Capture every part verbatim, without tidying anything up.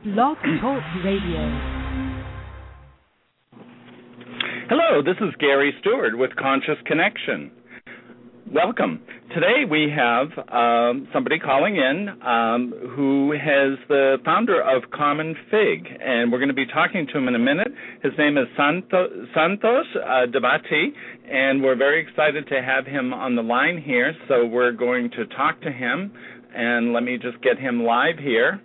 Blog Talk Radio. Hello, this is Gary Stewart with Conscious Connection. Welcome. Today we have um, somebody calling in um, who is the founder of Common Fig, and we're going to be talking to him in a minute. His name is Santo, Santosh uh, Devati, and we're very excited to have him on the line here, so we're going to talk to him, and let me just get him live here.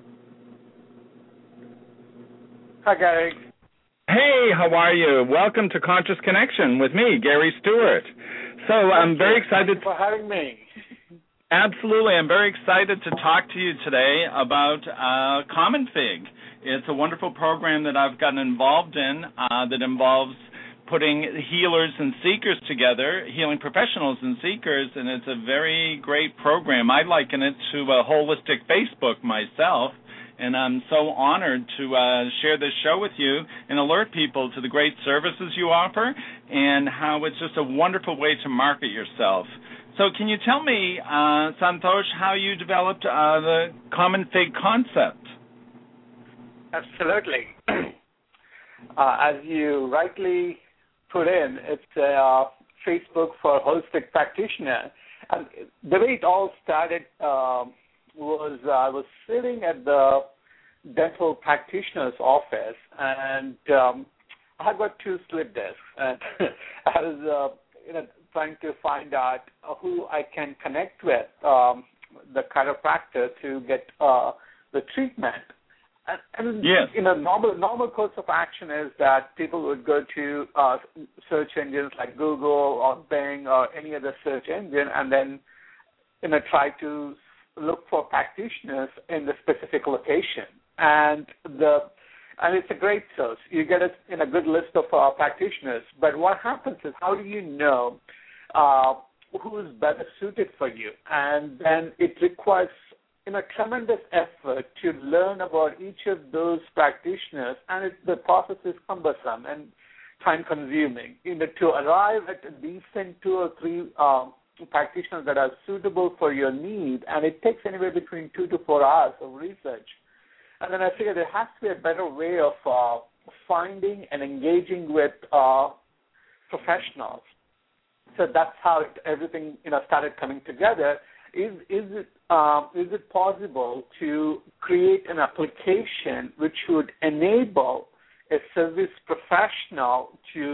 Hi, Gary. Hey, how are you? Welcome to Conscious Connection with me, Gary Stewart. So I'm very excited. Thank you for having me. Absolutely. I'm very excited to talk to you today about uh, Common Fig. It's a wonderful program that I've gotten involved in uh, that involves putting healers and seekers together, healing professionals and seekers, and it's a very great program. I liken it to a holistic Facebook myself. And I'm so honored to uh, share this show with you and alert people to the great services you offer and how it's just a wonderful way to market yourself. So can you tell me, uh, Santosh, how you developed uh, the Common Fig concept? Absolutely. uh, as you rightly put in, it's a uh, Facebook for holistic practitioner. And the way it all started um, was uh, I was sitting at the dental practitioner's office, and um, I had got two slip discs, and I was uh, you know, trying to find out who I can connect with, um, the chiropractor, to get uh, the treatment. And, and yes. you know, normal normal course of action is that people would go to uh, search engines like Google or Bing or any other search engine, and then you know try to look for practitioners in the specific location, and the and it's a great source. You get a, in a good list of uh, practitioners. But what happens is, how do you know uh, who is better suited for you? And then it requires you know tremendous effort to learn about each of those practitioners, and it, the process is cumbersome and time-consuming. You know, to arrive at a decent two or three Um, practitioners that are suitable for your need, and it takes anywhere between two to four hours of research. And then I figured there has to be a better way of uh, finding and engaging with uh, professionals. So that's how it, everything you know started coming together. Is is it um, is it possible to create an application which would enable a service professional to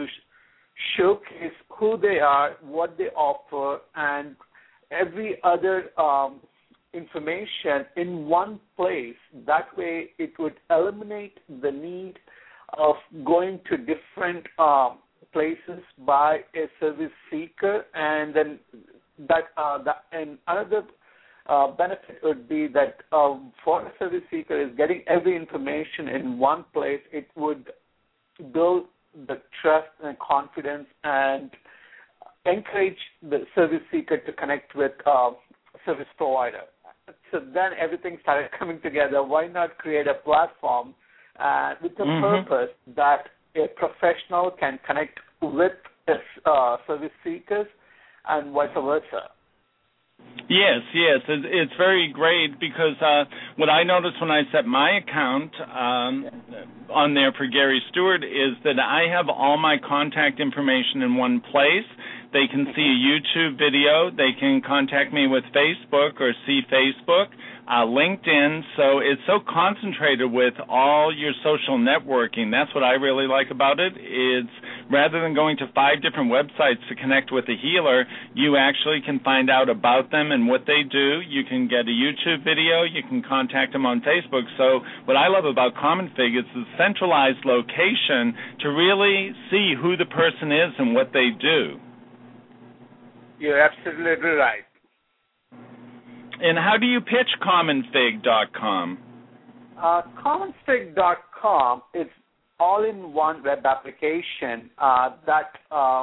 showcase who they are, what they offer, and every other um, information in one place? That way it would eliminate the need of going to different um, places by a service seeker, and then that, uh, that and another uh, benefit would be that um, for a service seeker is getting every information in one place. It would build the trust and confidence and encourage the service seeker to connect with uh, service provider. So then everything started coming together. Why not create a platform uh, with the mm-hmm. purpose that a professional can connect with uh, service seekers and vice versa? Yes, yes, it's very great because uh, what I noticed when I set my account um, on there for Gary Stewart is that I have all my contact information in one place. They can see a YouTube video. They can contact me with Facebook or see Facebook, uh, LinkedIn. So it's so concentrated with all your social networking. That's what I really like about it. It's rather than going to five different websites to connect with a healer, you actually can find out about them and what they do. You can get a YouTube video. You can contact them on Facebook. So what I love about Common Fig is the centralized location to really see who the person is and what they do. You're absolutely right. And how do you pitch common fig dot com? Uh, common fig dot com is all-in-one web application uh, that uh,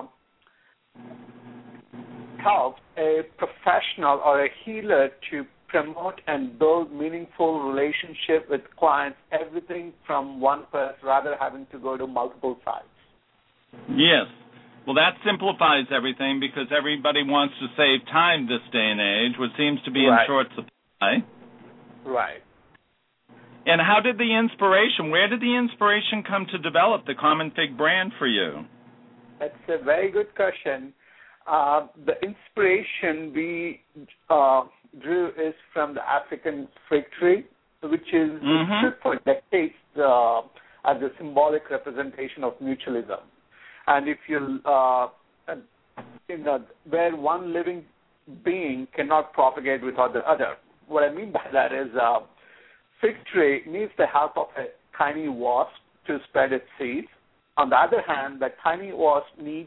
helps a professional or a healer to promote and build meaningful relationship with clients, everything from one place rather than having to go to multiple sites. Yes. Well, that simplifies everything because everybody wants to save time this day and age, which seems to be right. in short supply. Right. And how did the inspiration, where did the inspiration come to develop the Common Fig brand for you? That's a very good question. Uh, the inspiration we uh, drew is from the African fig tree, which is mm-hmm. for decades uh, as a symbolic representation of mutualism. And if you, uh, in the, where one living being cannot propagate without the other. What I mean by that is uh, fig tree needs the help of a tiny wasp to spread its seeds. On the other hand, the tiny wasp needs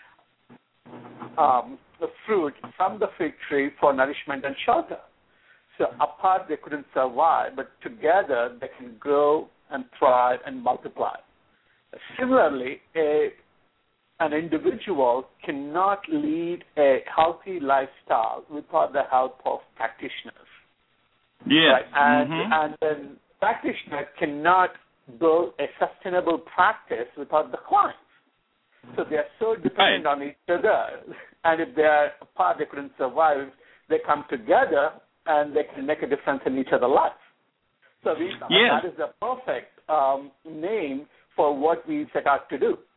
um, the fruit from the fig tree for nourishment and shelter. So apart they couldn't survive, but together they can grow and thrive and multiply. Similarly, a, an individual cannot lead a healthy lifestyle without the help of practitioners. Yeah. Right? And, mm-hmm. and then practitioner cannot build a sustainable practice without the clients. So they are so dependent right. on each other. And if they are apart, they couldn't survive. They come together and they can make a difference in each other's lives. So we, yes. that is the perfect um, name for what we set out to do.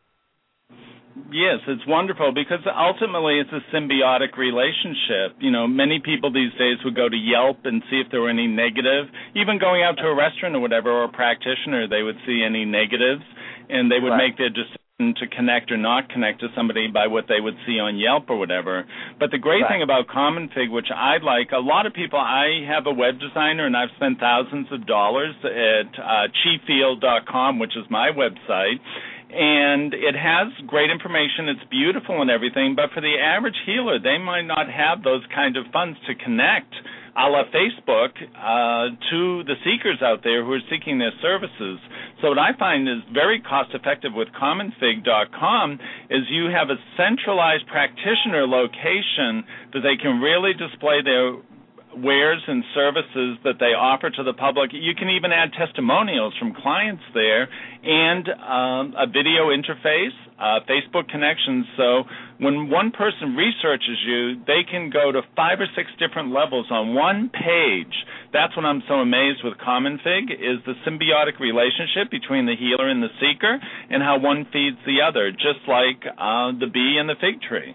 Yes, it's wonderful because ultimately it's a symbiotic relationship. You know, many people these days would go to Yelp and see if there were any negative. Even going out to a restaurant or whatever, or a practitioner, they would see any negatives, and they would right. make their decision to connect or not connect to somebody by what they would see on Yelp or whatever. But the great right. thing about Common Fig, which I like, a lot of people, I have a web designer and I've spent thousands of dollars at uh, chifield dot com, which is my website, and it has great information. It's beautiful and everything, but for the average healer, they might not have those kind of funds to connect a la Facebook uh, to the seekers out there who are seeking their services. So what I find is very cost-effective with common fig dot com is you have a centralized practitioner location that they can really display their wares and services that they offer to the public. You can even add testimonials from clients there and um, a video interface, uh, Facebook connections. So when one person researches you, they can go to five or six different levels on one page. That's what I'm so amazed with Common Fig, is the symbiotic relationship between the healer and the seeker and how one feeds the other, just like uh, the bee and the fig tree.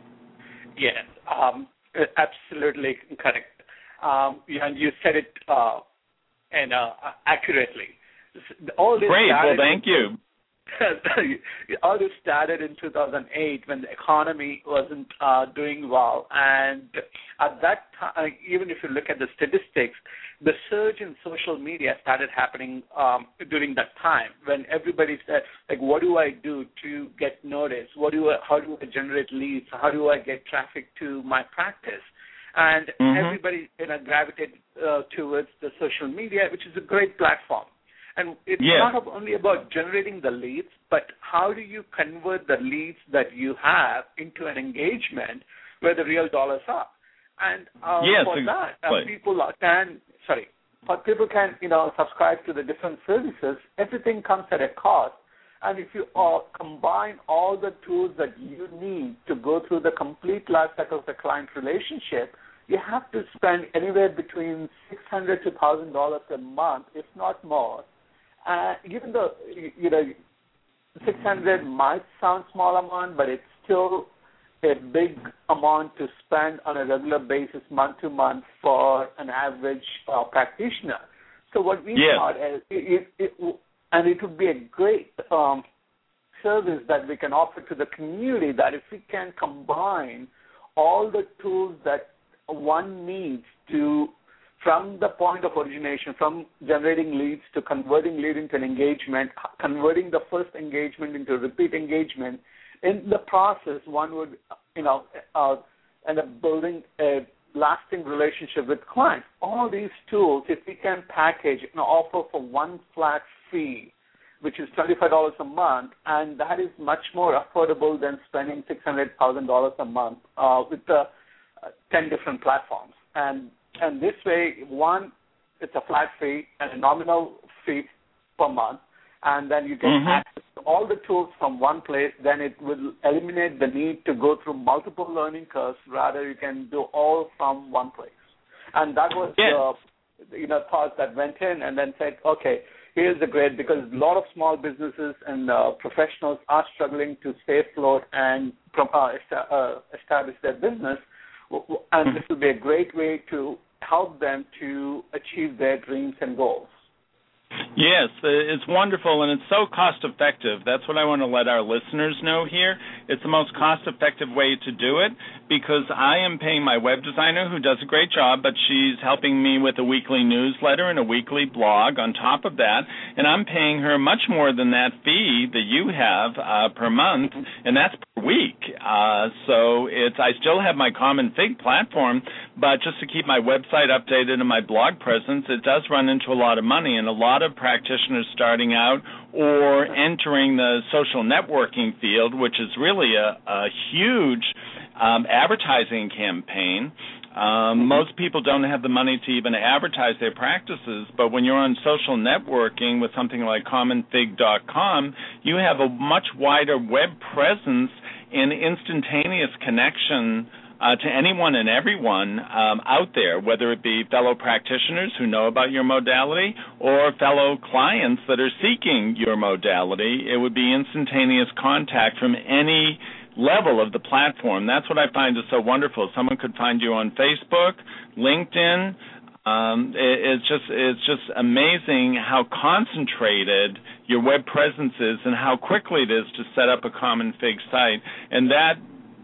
Yes, um, absolutely correct. Um, and you said it uh, and uh, accurately. All this Great. Well, thank in, you. All this started in two thousand eight when the economy wasn't uh, doing well, and at that time, even if you look at the statistics, the surge in social media started happening um, during that time when everybody said, like, what do I do to get noticed? What do I, how do I generate leads? How do I get traffic to my practice? And mm-hmm. everybody you know, gravitated uh, towards the social media, which is a great platform. And it's yeah. not only about generating the leads, but how do you convert the leads that you have into an engagement where the real dollars are? And uh, yes, for exactly. that, uh, people can, sorry, for people can, you know, subscribe to the different services. Everything comes at a cost. And if you uh, combine all the tools that you need to go through the complete life cycle of the client relationship, you have to spend anywhere between six hundred dollars to one thousand dollars a month, if not more. Uh, even though, you know, six hundred dollars might sound small amount, but it's still a big amount to spend on a regular basis, month to month, for an average uh, practitioner. So what we yes. thought is, it, it, it, and it would be a great um, service that we can offer to the community, that if we can combine all the tools that one needs to, from the point of origination, from generating leads to converting lead into an engagement, converting the first engagement into a repeat engagement. In the process, one would, you know, uh, end up building a lasting relationship with clients. All these tools, if we can package and offer for one flat fee, which is twenty-five dollars a month, and that is much more affordable than spending six hundred thousand dollars a month uh, with the uh, ten different platforms. And and this way, one, it's a flat fee and a nominal fee per month, and then you get mm-hmm. access to all the tools from one place. Then it will eliminate the need to go through multiple learning curves. Rather, you can do all from one place. And that was yeah. the you know, thoughts that went in and then said, okay, here's the grade, because a lot of small businesses and uh, professionals are struggling to stay afloat and uh, uh, establish their business, and this will be a great way to help them to achieve their dreams and goals. Yes, it's wonderful, and it's so cost-effective. That's what I want to let our listeners know here. It's the most cost-effective way to do it because I am paying my web designer, who does a great job, but she's helping me with a weekly newsletter and a weekly blog on top of that, and I'm paying her much more than that fee that you have uh, per month, and that's per week. Uh, so it's I still have my Common Fig platform, but just to keep my website updated and my blog presence, it does run into a lot of money, and a lot of practitioners starting out or entering the social networking field, which is really a, a huge um, advertising campaign. Um, most people don't have the money to even advertise their practices, but when you're on social networking with something like common fig dot com, you have a much wider web presence and instantaneous connection Uh, to anyone and everyone um, out there, whether it be fellow practitioners who know about your modality or fellow clients that are seeking your modality. It would be instantaneous contact from any level of the platform. That's what I find is so wonderful. Someone could find you on Facebook, LinkedIn. Um, it, it's just it's just amazing how concentrated your web presence is and how quickly it is to set up a Common Fig site. And that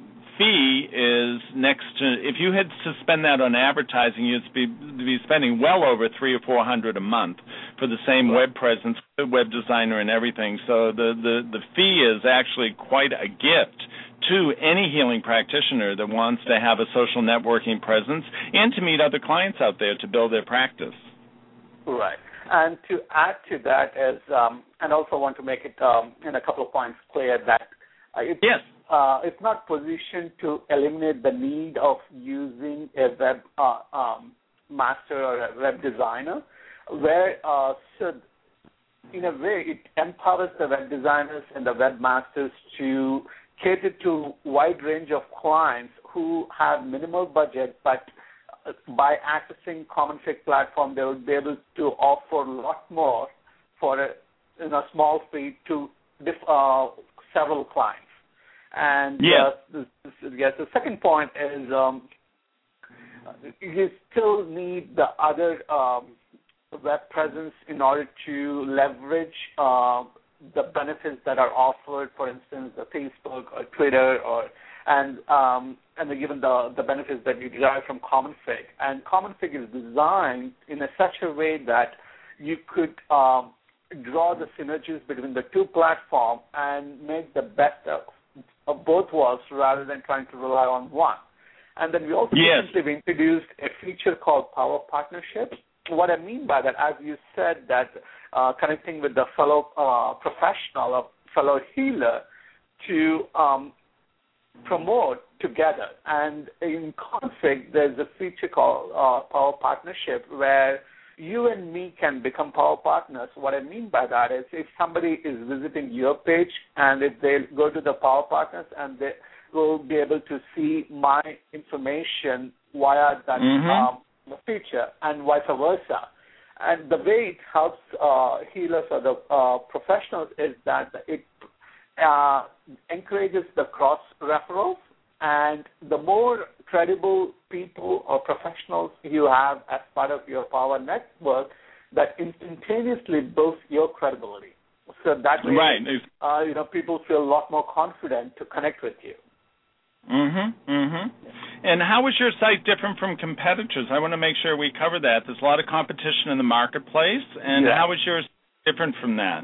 fee is next to, if you had to spend that on advertising, you'd be, be spending well over three or four hundred a month for the same web presence, web designer and everything. So the, the, the fee is actually quite a gift to any healing practitioner that wants to have a social networking presence and to meet other clients out there to build their practice. Right. And to add to that is, um, and also want to make it um, in a couple of points clear that uh, it's, yes. uh, it's not positioned to eliminate the need of using a web uh, um, master or a web designer, where uh, so in a way it empowers the web designers and the webmasters to cater to a wide range of clients who have minimal budget, but by accessing Common Fig platform, they would be able to offer a lot more for a, in a small fee to diff, uh, several clients. And yeah. uh, this, this, yes, the second point is um, you still need the other um, web presence in order to leverage uh, the benefits that are offered, for instance, the Facebook or Twitter, or and um, and given the the benefits that you derive from Common Fig. And Common Fig is designed in a such a way that you could um, draw the synergies between the two platforms and make the best of, of both worlds rather than trying to rely on one. And then we also yes. recently introduced a feature called Power Partnerships. What I mean by that, as you said, that uh, connecting with the fellow uh, professional or fellow healer to um, promote together. And in Config, there's a feature called uh, Power Partnership where you and me can become power partners. What I mean by that is if somebody is visiting your page and if they go to the Power Partners and they will be able to see my information via that mm-hmm. um, feature and vice versa. And the way it helps uh, healers or the uh, professionals is that it uh, encourages the cross-referrals, and the more credible people or professionals you have as part of your power network, that instantaneously builds your credibility. So that way, right. uh, you know, people feel a lot more confident to connect with you. Mm-hmm, mm-hmm. And how is your site different from competitors? I want to make sure we cover that. There's a lot of competition in the marketplace, and yeah. how is yours different from that?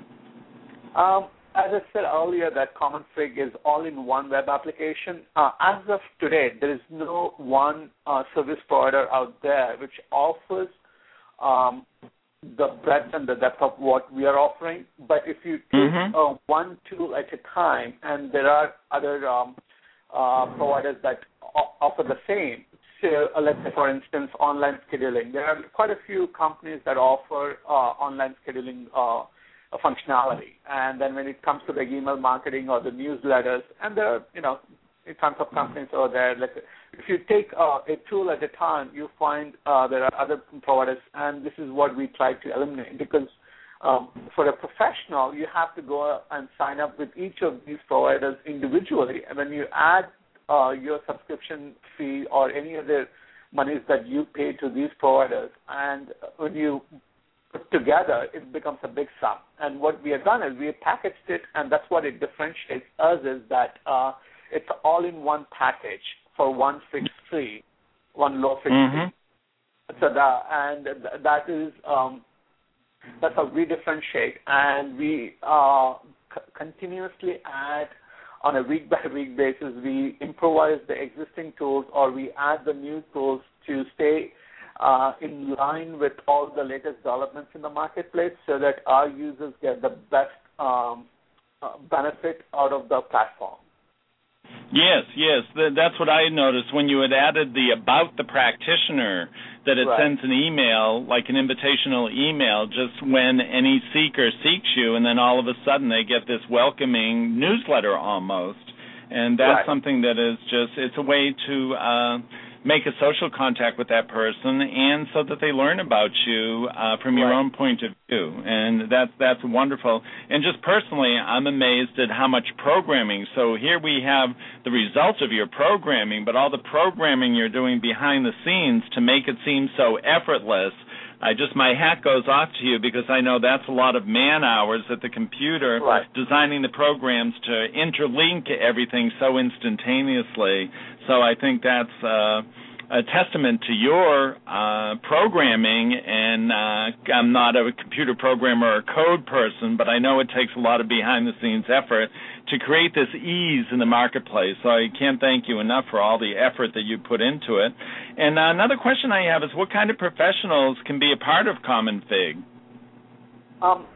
Um, as I said earlier, that Common Fig is all-in-one web application. Uh, as of today, there is no one uh, service provider out there which offers um, the breadth and the depth of what we are offering. But if you take mm-hmm. uh, one tool at a time, and there are other um, Uh, providers that offer the same. So uh, let's say, for instance, online scheduling. There are quite a few companies that offer uh, online scheduling uh, functionality. And then when it comes to the email marketing or the newsletters, and there are, you know, tons of companies over there. Like if you take uh, a tool at a time, you find uh, there are other providers, and this is what we try to eliminate because um, for a professional, you have to go and sign up with each of these providers individually, and then you add uh, your subscription fee or any other monies that you pay to these providers, and when you put together, it becomes a big sum. And what we have done is we have packaged it, and that's what it differentiates us is that uh, it's all in one package for one fixed fee, one low fixed mm-hmm. fee. So that and that is um, that's how we differentiate, and we uh, c- continuously add. On a week-by-week basis, we improvise the existing tools or we add the new tools to stay uh, in line with all the latest developments in the marketplace so that our users get the best um, uh, benefit out of the platform. Yes, yes, that's what I noticed when you had added the about the practitioner, that it right. sends an email, like an invitational email, just when any seeker seeks you, and then all of a sudden they get this welcoming newsletter almost. And that's right. something that is just, it's a way to uh, make a social contact with that person and so that they learn about you uh, from your right. own point of view. And that's, that's wonderful. And just personally, I'm amazed at how much programming. So here we have the results of your programming, but all the programming you're doing behind the scenes to make it seem so effortless. I just, my hat goes off to you because I know that's a lot of man hours at the computer right. designing the programs to interlink everything so instantaneously. So I think that's uh, a testament to your uh, programming, and uh, I'm not a computer programmer or a code person, but I know it takes a lot of behind-the-scenes effort to create this ease in the marketplace. So I can't thank you enough for all the effort that you put into it. And uh, another question I have is, what kind of professionals can be a part of Common Fig? Um,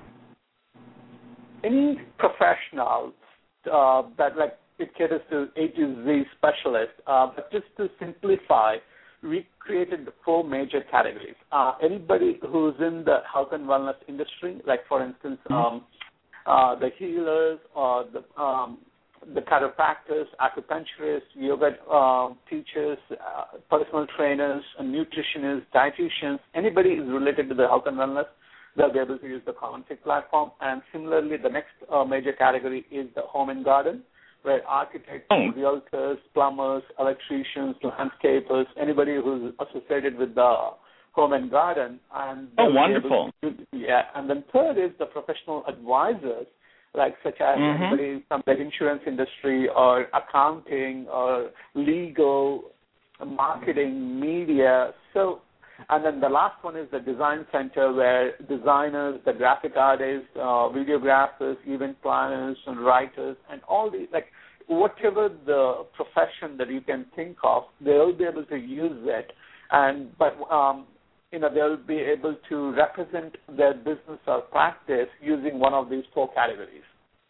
any professional uh, that, like, it caters to A to Z specialists, uh, but just to simplify, we created four major categories. Uh, anybody who's in the health and wellness industry, like, for instance, um, uh, the healers or the um, the chiropractors, acupuncturists, yoga uh, teachers, uh, personal trainers, and nutritionists, dietitians, anybody who's related to the health and wellness, they'll be able to use the Common Fig platform. And similarly, the next uh, major category is the home and garden, where architects, oh. realtors, plumbers, electricians, landscapers, anybody who's associated with the home and garden. And oh, wonderful. To, yeah. And then third is the professional advisors, like such as mm-hmm. anybody from the insurance industry or accounting or legal, marketing, media. So, and then the last one is the design center, where designers, the graphic artists, uh, videographers, event planners, and writers, and all these, like whatever the profession that you can think of, they'll be able to use it. And but um, you know, they'll be able to represent their business or practice using one of these four categories.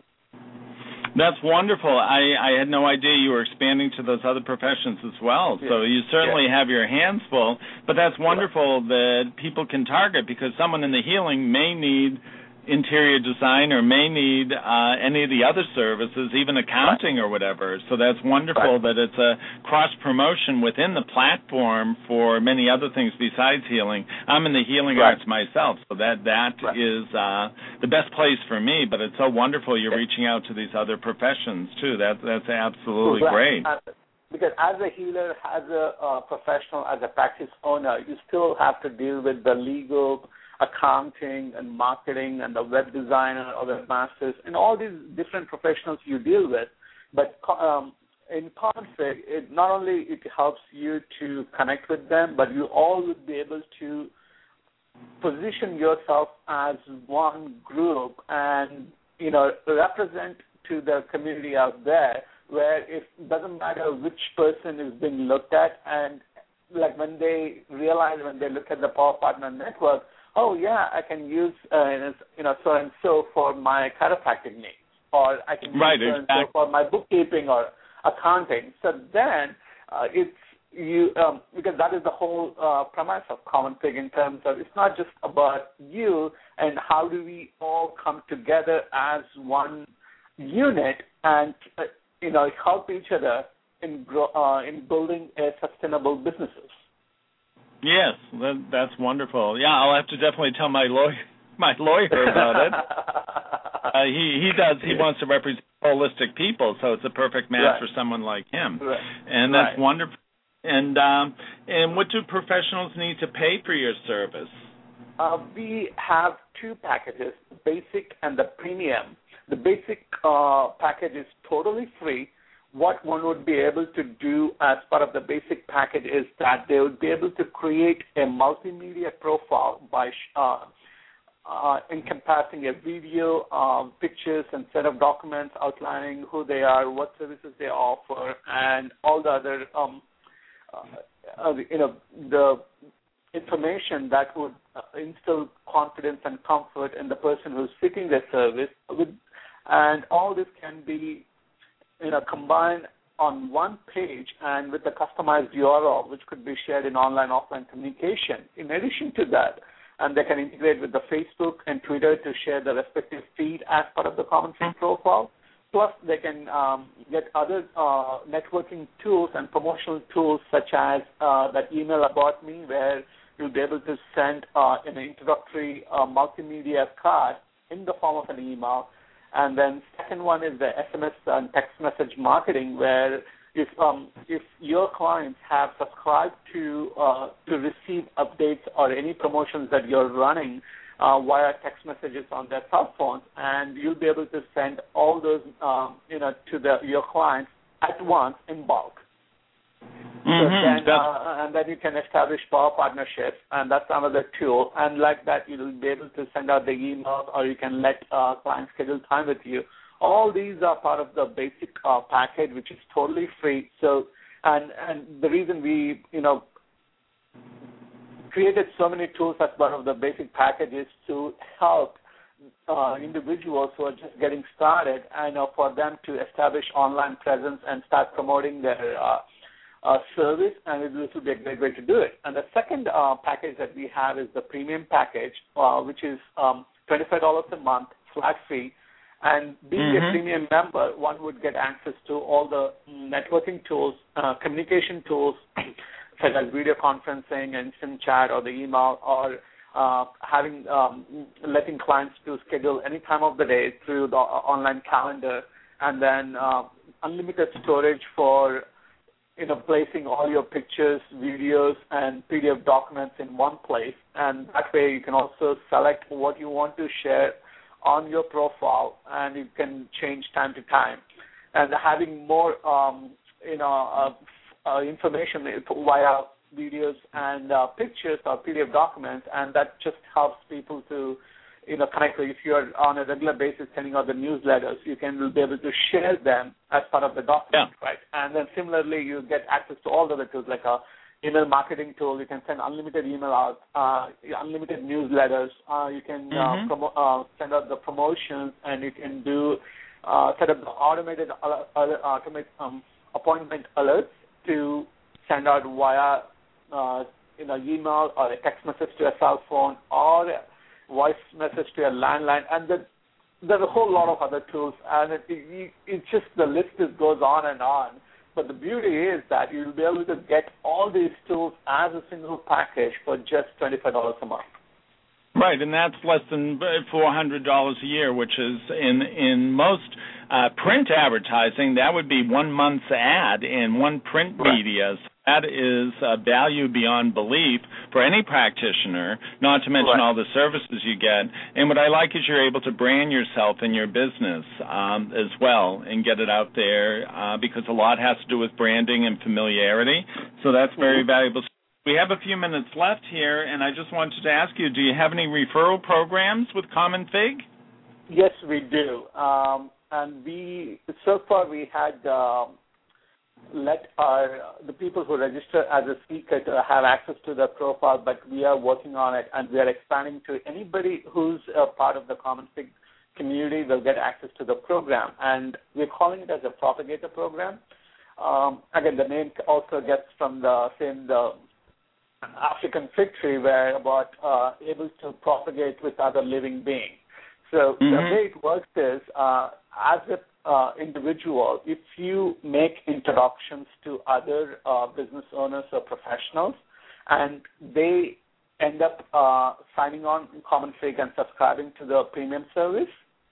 That's wonderful. I, I had no idea you were expanding to those other professions as well. Yeah. So you certainly yeah. have your hands full. But that's wonderful that people can target, because someone in the healing may need interior design or may need uh, any of the other services, even accounting right. or whatever. So that's wonderful right. that it's a cross-promotion within the platform for many other things besides healing. I'm in the healing right. arts myself, so that, that right. is uh, the best place for me. But it's so wonderful you're yeah. reaching out to these other professions, too. That, that's absolutely right. great. Uh, because as a healer, as a uh, professional, as a practice owner, you still have to deal with the legal, accounting and marketing and the web designer or webmasters and all these different professionals you deal with. But um, in Common Fig, it not only it helps you to connect with them, but you all would be able to position yourself as one group and, you know, represent to the community out there, where it doesn't matter which person is being looked at, and like when they realize, when they look at the Power Partner Network, oh, yeah, I can use, uh, you know, so-and-so for my chiropractic needs, or I can use right, so-and-so exactly. for my bookkeeping or accounting. So then uh, it's you, um, because that is the whole uh, premise of Common Fig, in terms of it's not just about you and how do we all come together as one unit and, uh, you know, help each other in gro- uh, in building a sustainable businesses. Yes, that, that's wonderful. Yeah, I'll have to definitely tell my lawyer my lawyer about it. uh, he he does. He wants to represent holistic people, so it's a perfect match Right. for someone like him, Right. and that's right. wonderful. And um, and what do professionals need to pay for your service? Uh, we have two packages, the basic and the premium. The basic uh, package is totally free. What one would be able to do as part of the basic package is that they would be able to create a multimedia profile by uh, uh, encompassing a video, um, pictures, and set of documents outlining who they are, what services they offer, and all the other, um, uh, uh, you know, the information that would uh, instill confidence and comfort in the person who's seeking their service. With, and all this can be, you know, combined on one page and with a customized U R L, which could be shared in online, offline communication. In addition to that, and they can integrate with the Facebook and Twitter to share the respective feed as part of the Common Fig profile. Plus, they can um, get other uh, networking tools and promotional tools such as uh, that email about me, where you'll be able to send uh, an introductory uh, multimedia card in the form of an email. And then second one is the S M S and text message marketing, where if um, if your clients have subscribed to uh, to receive updates or any promotions that you're running uh, via text messages on their cell phones, and you'll be able to send all those um, you know to the, your clients at once in bulk. Mm-hmm. So then, uh, and then you can establish power partnerships, and that's another tool. And like that, you'll be able to send out the emails, or you can let uh, clients schedule time with you. All these are part of the basic uh, package, which is totally free. So, and and the reason we, you know, created so many tools as part of the basic package is to help uh, individuals who are just getting started, and uh, for them to establish online presence and start promoting their uh, Uh, service, and this will be a great way to do it. And the second uh, package that we have is the premium package, uh, which is um, twenty-five dollars a month, flat fee. And being mm-hmm. a premium member, one would get access to all the networking tools, uh, communication tools, such as video conferencing, instant chat, or the email, or uh, having um, letting clients to schedule any time of the day through the online calendar, and then uh, unlimited storage for you know, placing all your pictures, videos, and P D F documents in one place. And that way you can also select what you want to share on your profile, and you can change time to time. And having more, um, you know, uh, uh, information via videos and uh, pictures or P D F documents, and that just helps people to, you know, connect. If you're on a regular basis sending out the newsletters, you can be able to share them as part of the document, yeah. right? And then similarly, you get access to all the other tools, like a email marketing tool. You can send unlimited email out, uh, unlimited newsletters. Uh, you can mm-hmm. uh, promo- uh, send out the promotions, and you can do uh, set up the automated uh, automate um, appointment alerts to send out via uh, you know email or a text message to a cell phone or a voice message to a landline, and the, there's a whole lot of other tools, and it, it, it just the list just goes on and on. But the beauty is that you'll be able to get all these tools as a single package for just twenty-five dollars a month. Right, and that's less than four hundred dollars a year, which is in in most uh, print advertising, that would be one month's ad in one print right. media. So that is uh, value beyond belief for any practitioner, not to mention right. all the services you get. And what I like is you're able to brand yourself and your business um, as well and get it out there uh, because a lot has to do with branding and familiarity. So that's very mm-hmm. valuable. We have a few minutes left here, and I just wanted to ask you, do you have any referral programs with Common Fig? Yes, we do. Um, and we so far we had uh, let our the people who register as a speaker to have access to the profile, but we are working on it, and we are expanding to anybody who's a part of the Common Fig community will get access to the program. And we're calling it as a propagator program. Um, again, the name also gets from the same the African fig tree, where about uh, able to propagate with other living beings. So mm-hmm. the way it works is, uh, as a uh, individual, if you make introductions to other uh, business owners or professionals, and they end up uh, signing on Common Fig and subscribing to the premium service,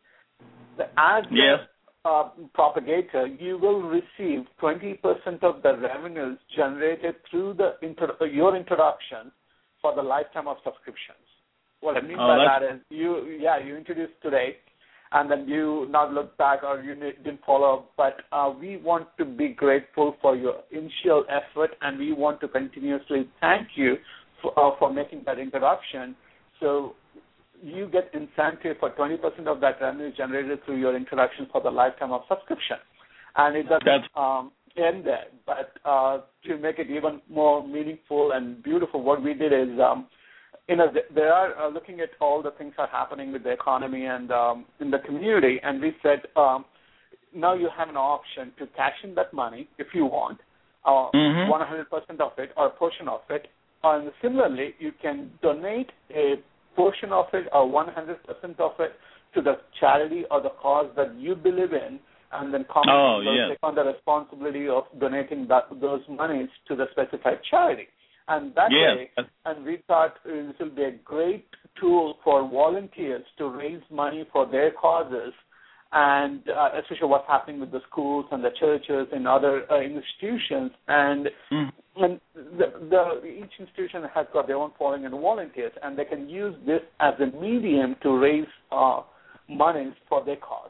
as yes. a uh, propagator, you will receive twenty percent of the revenues generated through the intro- your introduction for the lifetime of subscriptions. What I mean oh, by that's... that is, you yeah, you introduced today, and then you not look back or you didn't follow up, but uh, we want to be grateful for your initial effort, and we want to continuously thank you for, uh, for making that introduction. So you get incentive for twenty percent of that revenue generated through your introduction for the lifetime of subscription. And it doesn't um, end there, but uh, to make it even more meaningful and beautiful, what we did is, um, you know, they are uh, looking at all the things that are happening with the economy and um, in the community, and we said, um, now you have an option to cash in that money if you want, uh, mm-hmm. one hundred percent of it or a portion of it. And similarly, you can donate a portion of it or one hundred percent of it to the charity or the cause that you believe in, and then Common oh, will yes. take on the responsibility of donating that, those monies to the specified charity. And that yes. way, and we thought this will be a great tool for volunteers to raise money for their causes, and uh, especially what's happening with the schools and the churches and other uh, institutions. And, mm. and the, the, each institution has got their own following and volunteers, and they can use this as a medium to raise uh, monies for their cause.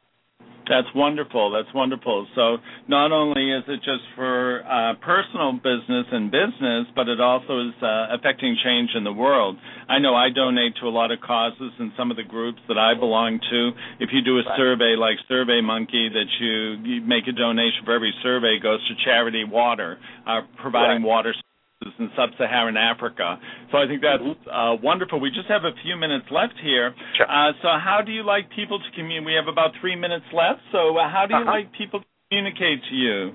That's wonderful. That's wonderful. So not only is it just for uh, personal business and business, but it also is uh, affecting change in the world. I know I donate to a lot of causes in some of the groups that I belong to. If you do a right. survey like SurveyMonkey, that you, you make a donation for every survey goes to Charity Water, uh, providing right. water in sub-Saharan Africa. So I think that's uh, wonderful. We just have a few minutes left here. Sure. Uh, so how do you like people to communicate? We have about three minutes left. So uh, how do you uh-huh. like people to communicate to you?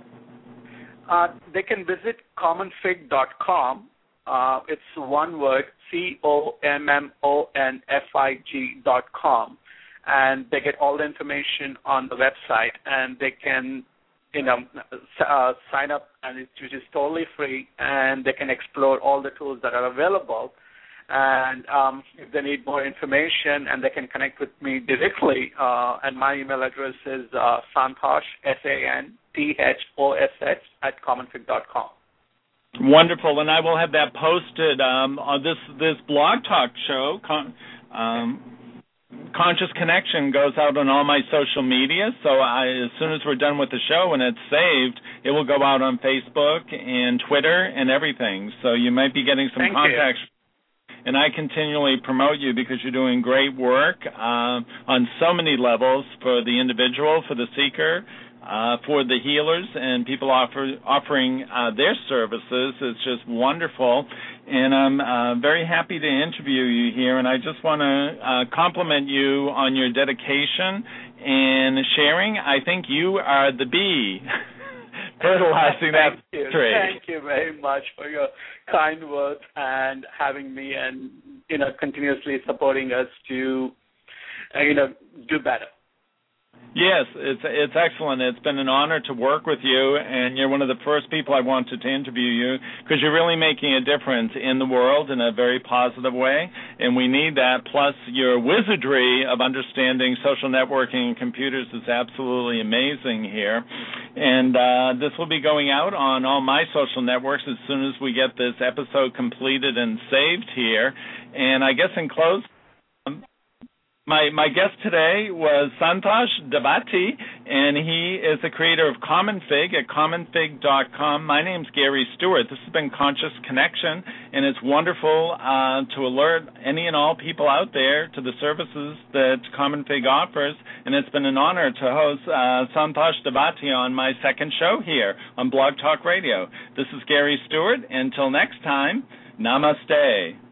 Uh, they can visit common fig dot com. Uh, it's one word, C O M M O N F I G dot com. And they get all the information on the website, and they can you know, uh, sign up, and it's, which is totally free, and they can explore all the tools that are available. And um, if they need more information, and they can connect with me directly, uh, and my email address is uh, Santosh, S A N T H O S H, at common fig dot com. Wonderful, and I will have that posted um, on this, this blog talk show. Con- um, Conscious Connection goes out on all my social media, so I, as soon as we're done with the show and it's saved, it will go out on Facebook and Twitter and everything. So you might be getting some Thank contacts. You. And I continually promote you because you're doing great work uh, on so many levels for the individual, for the seeker, uh, for the healers, and people offer, offering uh, their services. It's just wonderful. And I'm uh, very happy to interview you here, and I just want to uh, compliment you on your dedication and sharing. I think you are the bee fertilizing that you. tree. Thank you very much for your kind words and having me, and you know, continuously supporting us to uh, you know, do better. Yes, it's it's excellent. It's been an honor to work with you, and you're one of the first people I wanted to interview you because you're really making a difference in the world in a very positive way, and we need that. Plus, your wizardry of understanding social networking and computers is absolutely amazing here. And uh, this will be going out on all my social networks as soon as we get this episode completed and saved here. And I guess in close, My my guest today was Santosh Dabati, and he is the creator of Common Fig at common fig dot com. My name's Gary Stewart. This has been Conscious Connection, and it's wonderful uh, to alert any and all people out there to the services that Common Fig offers, and it's been an honor to host uh, Santosh Dabati on my second show here on Blog Talk Radio. This is Gary Stewart. Until next time, namaste.